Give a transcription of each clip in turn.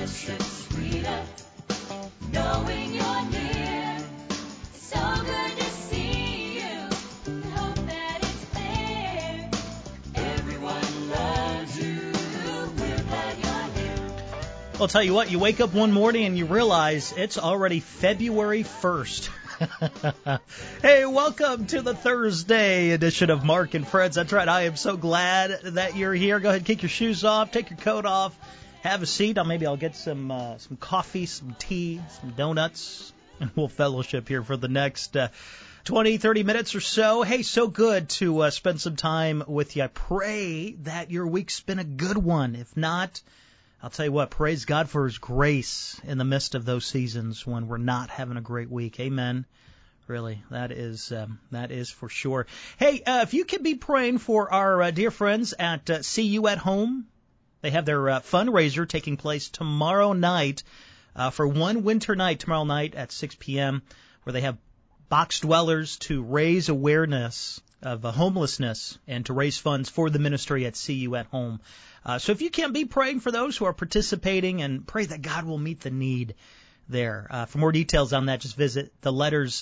Fellowship sweeter, knowing you're near. It's so good to see you. I hope that it's clear. Everyone loves you. We're glad you're here. I'll tell you what, you wake up one morning and you realize it's already February 1st. Hey, welcome to the Thursday edition of Mark and Friends. That's right, I am so glad that you're here. Go ahead, kick your shoes off, take your coat off, have a seat. Maybe I'll get some coffee, some tea, some donuts, and we'll fellowship here for the next 20, 30 minutes or so. Hey, so good to spend some time with you. I pray that your week's been a good one. If not, I'll tell you what, praise God for His grace in the midst of those seasons when we're not having a great week. Amen. Really, that is for sure. Hey, if you could be praying for our dear friends at See You at Home. They have their fundraiser taking place tomorrow night for one winter night, tomorrow night at 6 p.m., where they have box dwellers to raise awareness of homelessness and to raise funds for the ministry at See You at Home. So if you can be praying for those who are participating, and pray that God will meet the need there. For more details on that, just visit the letters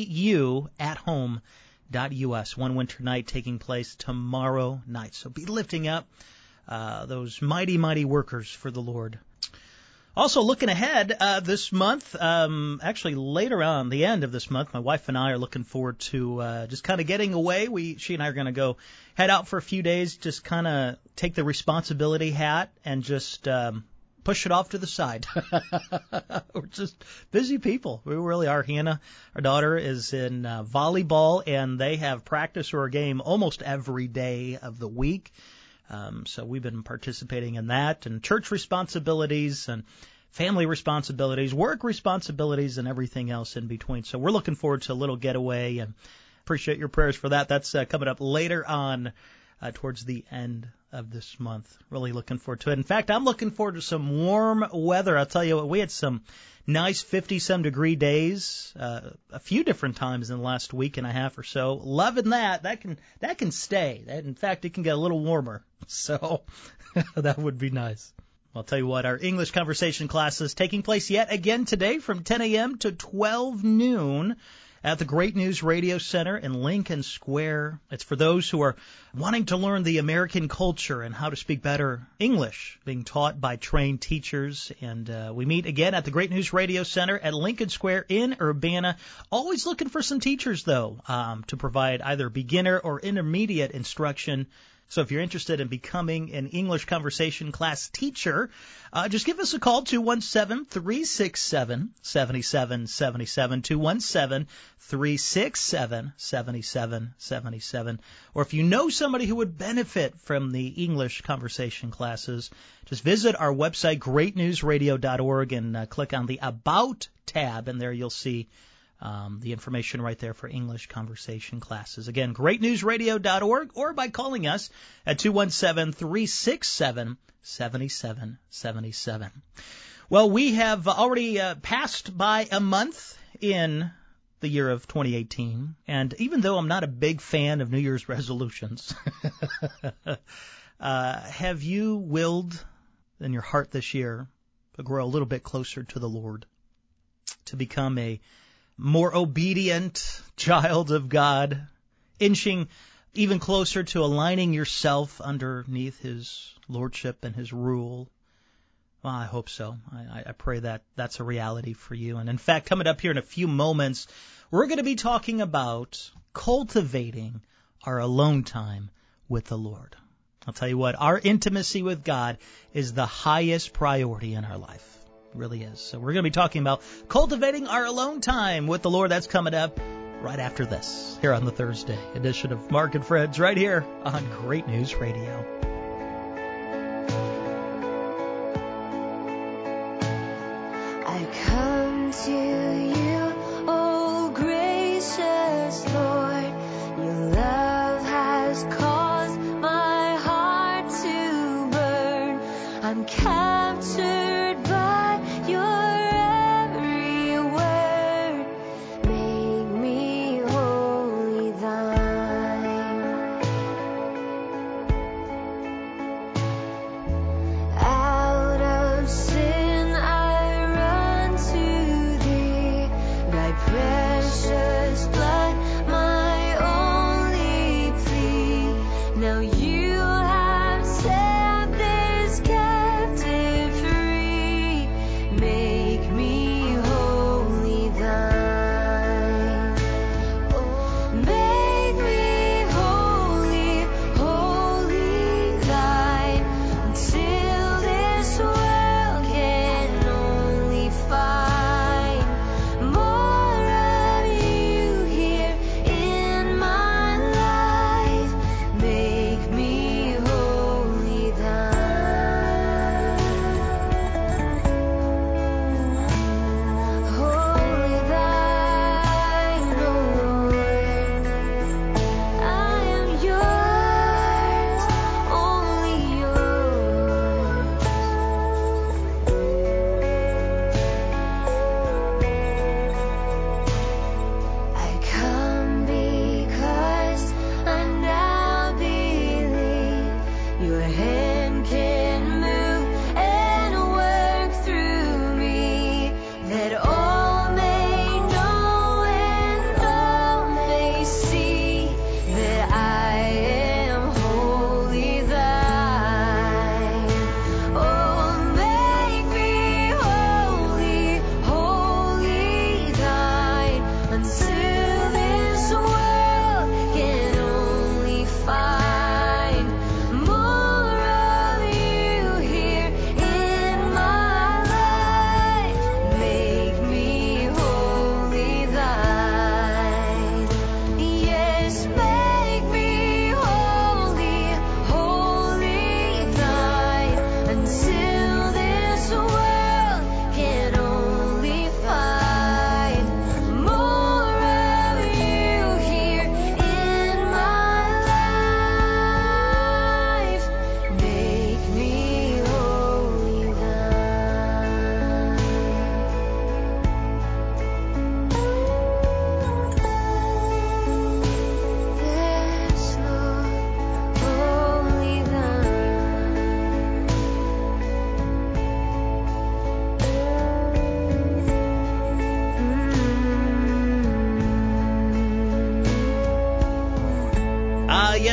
cuathome.us. One winter night taking place tomorrow night. So be lifting up those mighty, mighty workers for the Lord. Also, looking ahead this month, actually later on, the end of this month, my wife and I are looking forward to just kind of getting away. She and I are going to go head out for a few days, just kind of take the responsibility hat and just push it off to the side. We're just busy people. We really are. Hannah, our daughter, is in volleyball, and they have practice or a game almost every day of the week. So we've been participating in that, and church responsibilities and family responsibilities, work responsibilities, and everything else in between. So we're looking forward to a little getaway, and appreciate your prayers for that. That's coming up later on towards the end of this month. Really looking forward to it. In fact, I'm looking forward to some warm weather. I'll tell you what, we had some nice 50-some degree days a few different times in the last week and a half or so. Loving that. That can stay. In fact, it can get a little warmer. So that would be nice. I'll tell you what, our English conversation class is taking place yet again today from 10 a.m. to 12 noon at the Great News Radio Center in Lincoln Square. It's for those who are wanting to learn the American culture and how to speak better English, being taught by trained teachers. And we meet again at the Great News Radio Center at Lincoln Square in Urbana. Always looking for some teachers, though, to provide either beginner or intermediate instruction. So if you're interested in becoming an English conversation class teacher, just give us a call, 217-367-7777, 217-367-7777. Or if you know somebody who would benefit from the English conversation classes, just visit our website, greatnewsradio.org, and click on the About tab, and there you'll see the information right there for English conversation classes. Again, greatnewsradio.org, or by calling us at 217-367-7777. Well, we have already passed by a month in the year of 2018, and even though I'm not a big fan of New Year's resolutions, have you willed in your heart this year to grow a little bit closer to the Lord, to become a more obedient child of God, inching even closer to aligning yourself underneath His lordship and His rule? Well, I hope so. I pray that that's a reality for you. And in fact, coming up here in a few moments, we're going to be talking about cultivating our alone time with the Lord. I'll tell you what, our intimacy with God is the highest priority in our life. Really is. So we're going to be talking about cultivating our alone time with the Lord. That's coming up right after this, here on the Thursday edition of Mark and Friends, right here on Great News Radio. I come to you, oh gracious Lord. Your love has caused my heart to burn. I'm captured by your every word. Make me wholly thine. Out of sin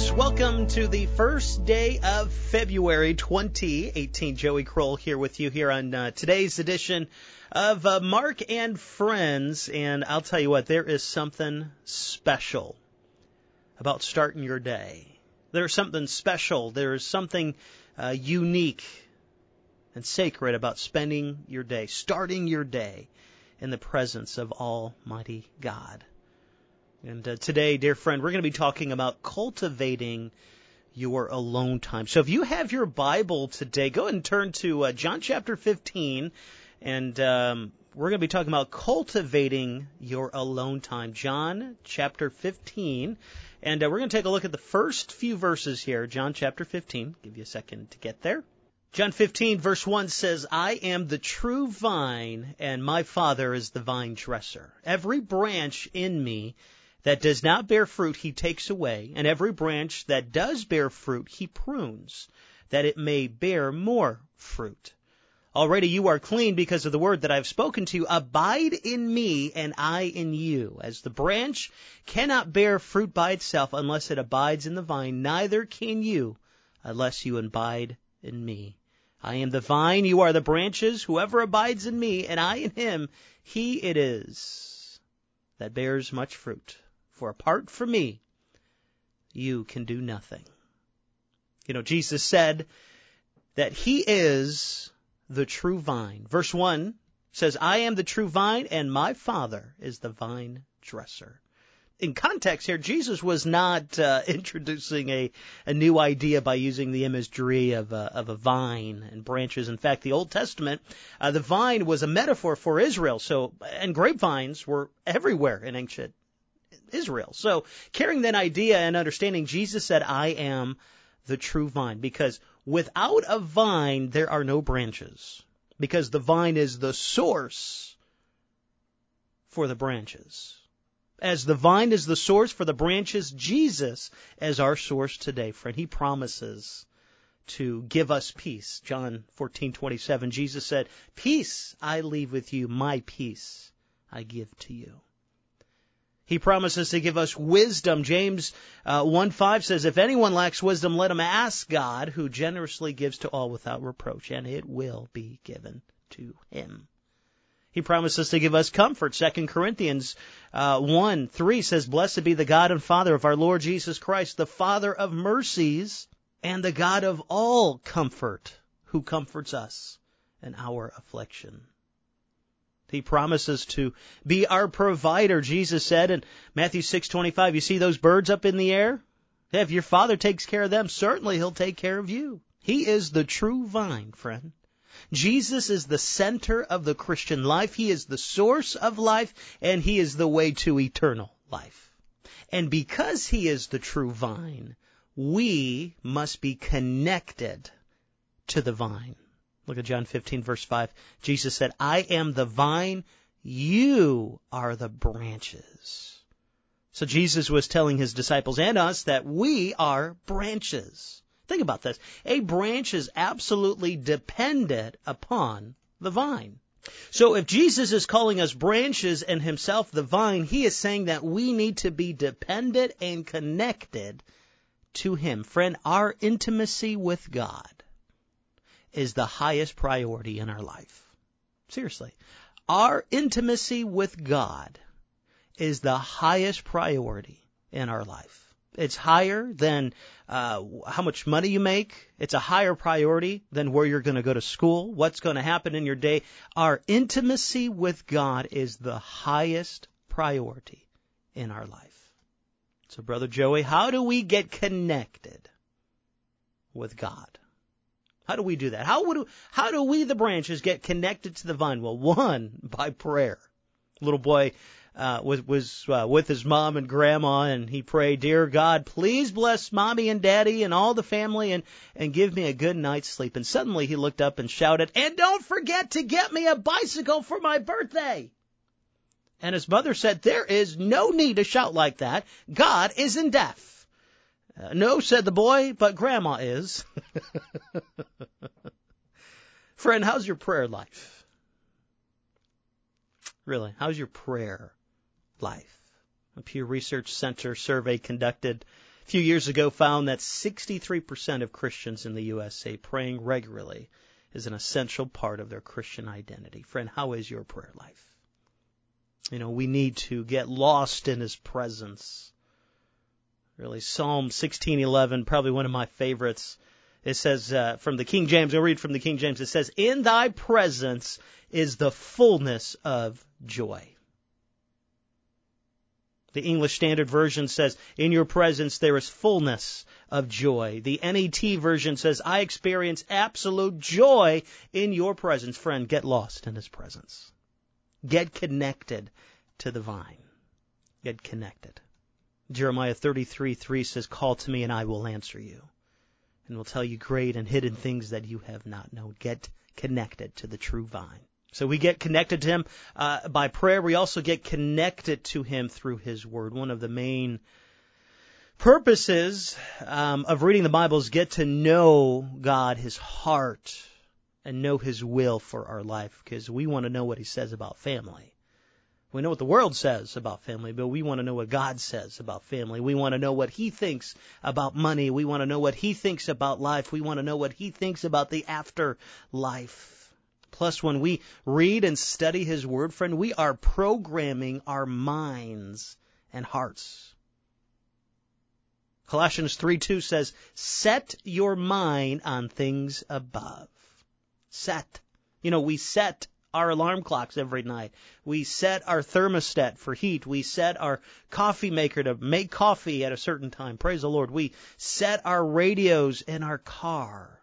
Yes, welcome to the first day of February 2018. Joey Kroll here with you here on today's edition of Mark and Friends. And I'll tell you what, there is something special about starting your day. There's something special. There's something unique and sacred about spending your day, starting your day in the presence of Almighty God. And today, dear friend, we're going to be talking about cultivating your alone time. So if you have your Bible today, go ahead and turn to John chapter 15, and we're going to be talking about cultivating your alone time. John chapter 15, and we're going to take a look at the first few verses here. John chapter 15, give you a second to get there. John 15, verse 1 says, I am the true vine, and my Father is the vine dresser. Every branch in me that does not bear fruit he takes away, and every branch that does bear fruit he prunes, that it may bear more fruit. Already you are clean because of the word that I have spoken to you. Abide in me, and I in you. As the branch cannot bear fruit by itself unless it abides in the vine, neither can you unless you abide in me. I am the vine, you are the branches. Whoever abides in me, and I in him, he it is that bears much fruit. For apart from me, you can do nothing. You know, Jesus said that he is the true vine. Verse 1 says, I am the true vine, and my Father is the vine dresser. In context here, Jesus was not introducing a new idea by using the imagery of a vine and branches. In fact, the Old Testament, the vine was a metaphor for Israel. And grapevines were everywhere in ancient Israel. So carrying that idea and understanding, Jesus said, I am the true vine. Because without a vine, there are no branches. Because the vine is the source for the branches. As the vine is the source for the branches, Jesus is our source today, friend. He promises to give us peace. John 14:27, Jesus said, peace I leave with you, my peace I give to you. He promises to give us wisdom. James 1:5 says, if anyone lacks wisdom, let him ask God, who generously gives to all without reproach, and it will be given to him. He promises to give us comfort. 2 Corinthians 1:3 says, blessed be the God and Father of our Lord Jesus Christ, the Father of mercies and the God of all comfort, who comforts us in our affliction. He promises to be our provider. Jesus said in Matthew 6:25, you see those birds up in the air? If your Father takes care of them, certainly he'll take care of you. He is the true vine, friend. Jesus is the center of the Christian life. He is the source of life, and he is the way to eternal life. And because he is the true vine, we must be connected to the vine. Look at John 15, verse 5. Jesus said, I am the vine, you are the branches. So Jesus was telling his disciples and us that we are branches. Think about this. A branch is absolutely dependent upon the vine. So if Jesus is calling us branches and himself the vine, he is saying that we need to be dependent and connected to him. Friend, our intimacy with God is the highest priority in our life. Seriously. Our intimacy with God is the highest priority in our life. It's higher than how much money you make. It's a higher priority than where you're going to go to school, what's going to happen in your day. Our intimacy with God is the highest priority in our life. So, Brother Joey, how do we get connected with God? How do we do that? How do we, the branches, get connected to the vine? Well, one, by prayer. Little boy was with his mom and grandma, and he prayed, Dear God, please bless Mommy and Daddy and all the family and give me a good night's sleep. And suddenly he looked up and shouted, and don't forget to get me a bicycle for my birthday. And his mother said, there is no need to shout like that. God isn't deaf. No, said the boy, but Grandma is. Friend, how's your prayer life? Really, how's your prayer life? A Pew Research Center survey conducted a few years ago found that 63% of Christians in the U.S. say praying regularly is an essential part of their Christian identity. Friend, how is your prayer life? We need to get lost in His presence. Really, Psalm 16:11, probably one of my favorites. It says from the King James, I'll read from the King James, it says, "In thy presence is the fullness of joy." The English Standard Version says, "In your presence there is fullness of joy." The NET version says, "I experience absolute joy in your presence." Friend, get lost in His presence. Get connected to the vine. Get connected. Jeremiah 33:3 says, "Call to me and I will answer you, and will tell you great and hidden things that you have not known." Get connected to the true vine. So we get connected to Him by prayer. We also get connected to Him through His Word. One of the main purposes of reading the Bible is get to know God, His heart, and know His will for our life, because we want to know what He says about family. We know what the world says about family, but we want to know what God says about family. We want to know what He thinks about money. We want to know what He thinks about life. We want to know what He thinks about the afterlife. Plus, when we read and study His Word, friend, we are programming our minds and hearts. Colossians 3:2 says, "Set your mind on things above." Set. We set our alarm clocks every night. We set our thermostat for heat. We set our coffee maker to make coffee at a certain time. Praise the Lord. We set our radios in our car.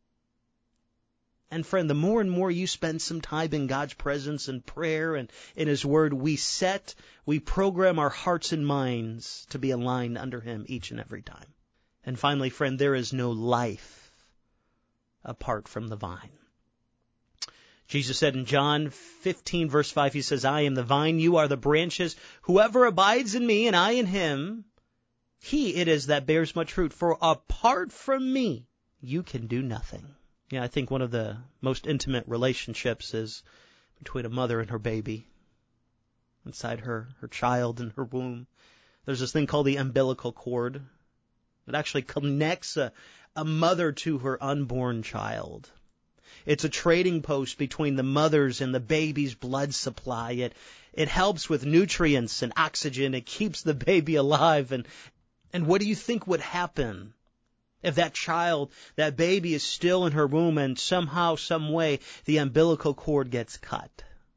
And friend, the more and more you spend some time in God's presence and prayer and in His Word, we program our hearts and minds to be aligned under Him each and every time. And finally, friend, there is no life apart from the vine. Jesus said in John 15, verse 5, He says, "I am the vine, you are the branches. Whoever abides in me and I in him, he it is that bears much fruit. For apart from me, you can do nothing." I think one of the most intimate relationships is between a mother and her baby. Inside her child in her womb, there's this thing called the umbilical cord. It actually connects a mother to her unborn child. It's a trading post between the mother's and the baby's blood supply. It helps with nutrients and oxygen. It keeps the baby alive. And what do you think would happen if that baby is still in her womb and somehow, some way, the umbilical cord gets cut?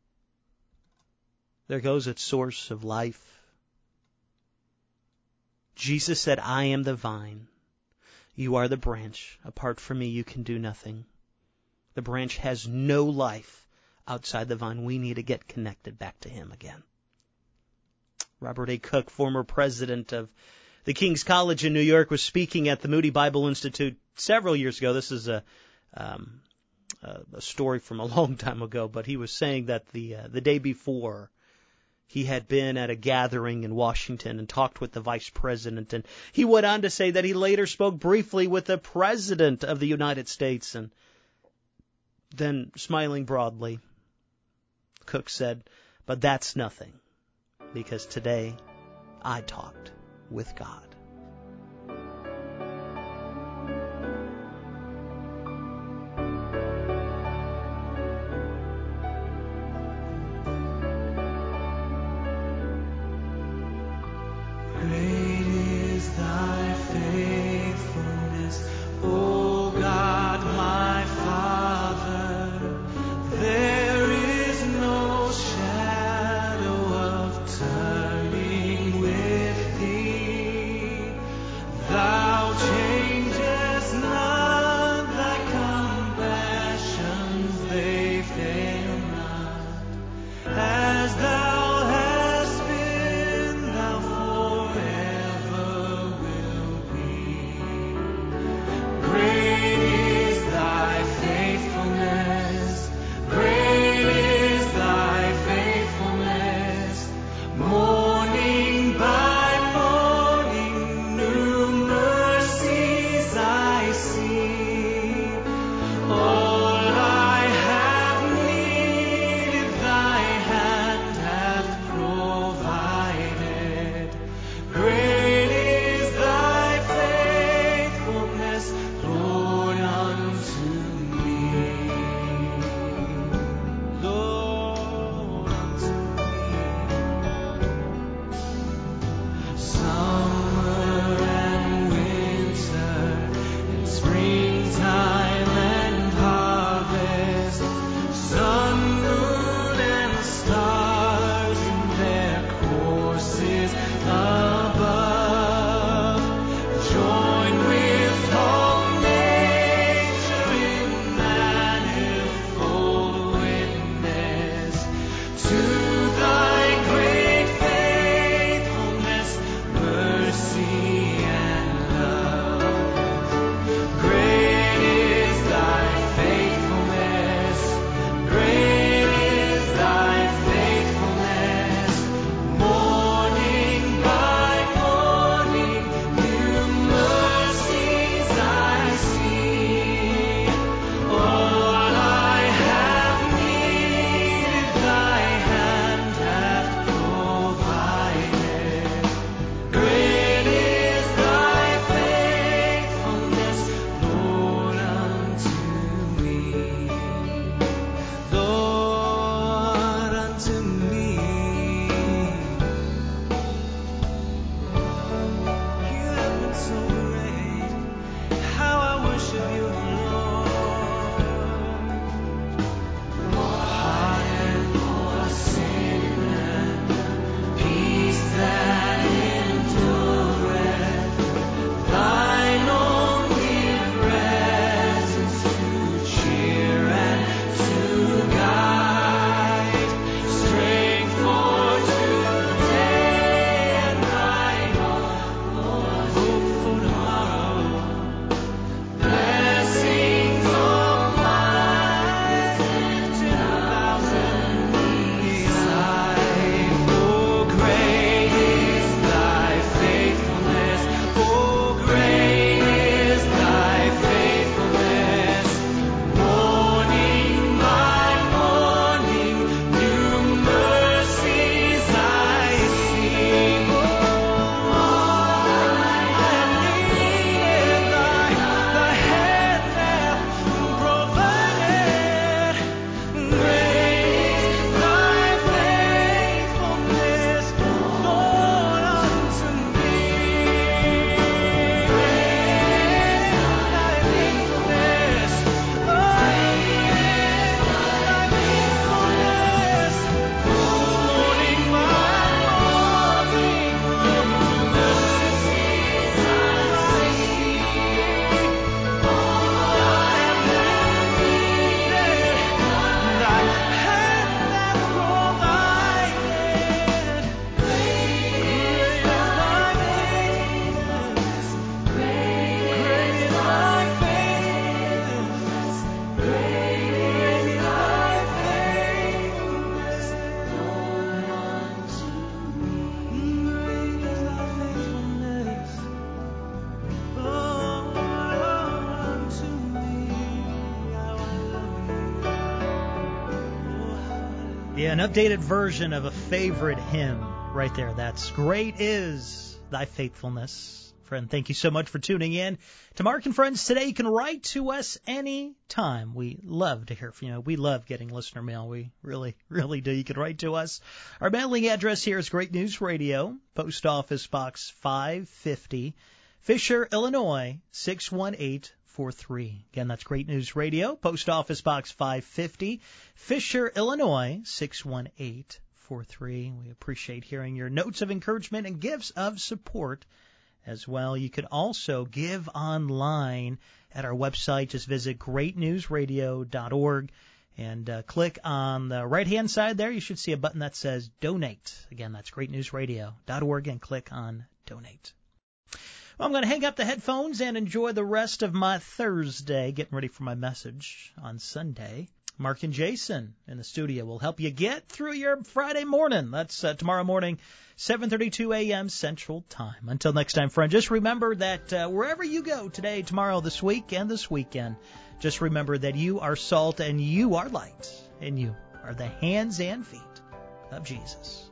There goes its source of life. Jesus said, "I am the vine. You are the branch. Apart from me, you can do nothing." The branch has no life outside the vine. We need to get connected back to Him again. Robert A. Cook, former president of the King's College in New York, was speaking at the Moody Bible Institute several years ago. This is a story from a long time ago, but he was saying that the day before, he had been at a gathering in Washington and talked with the vice president, and he went on to say that he later spoke briefly with the president of the United States, and then, smiling broadly, Cook said, "But that's nothing, because today I talked with God." Great is thy faithfulness, O God, my Father. There is no shadow of turning with thee. Great is thy faithfulness, Lord, unto me. Great is thy faithfulness, Lord, unto me. How I love you. Oh, how I love you. Yeah, an updated version of a favorite hymn right there. That's Great Is Thy Faithfulness. Friend, thank you so much for tuning in to Mark and Friends today. You can write to us any time. We love to hear from you. We love getting listener mail. We really, really do. You can write to us. Our mailing address here is Great News Radio, Post Office Box 550, Fisher, Illinois 61843. Again, that's Great News Radio, Post Office Box 550, Fisher, Illinois 61843. We appreciate hearing your notes of encouragement and gifts of support as well. You could also give online at our website. Just visit greatnewsradio.org and click on the right-hand side there. You should see a button that says Donate. Again, that's greatnewsradio.org, and click on Donate. Well, I'm going to hang up the headphones and enjoy the rest of my Thursday, getting ready for my message on Sunday. Mark and Jason in the studio will help you get through your Friday morning. That's tomorrow morning, 7:32 a.m. Central Time. Until next time, friend, just remember that wherever you go today, tomorrow, this week, and this weekend, just remember that you are salt and you are light, and you are the hands and feet of Jesus.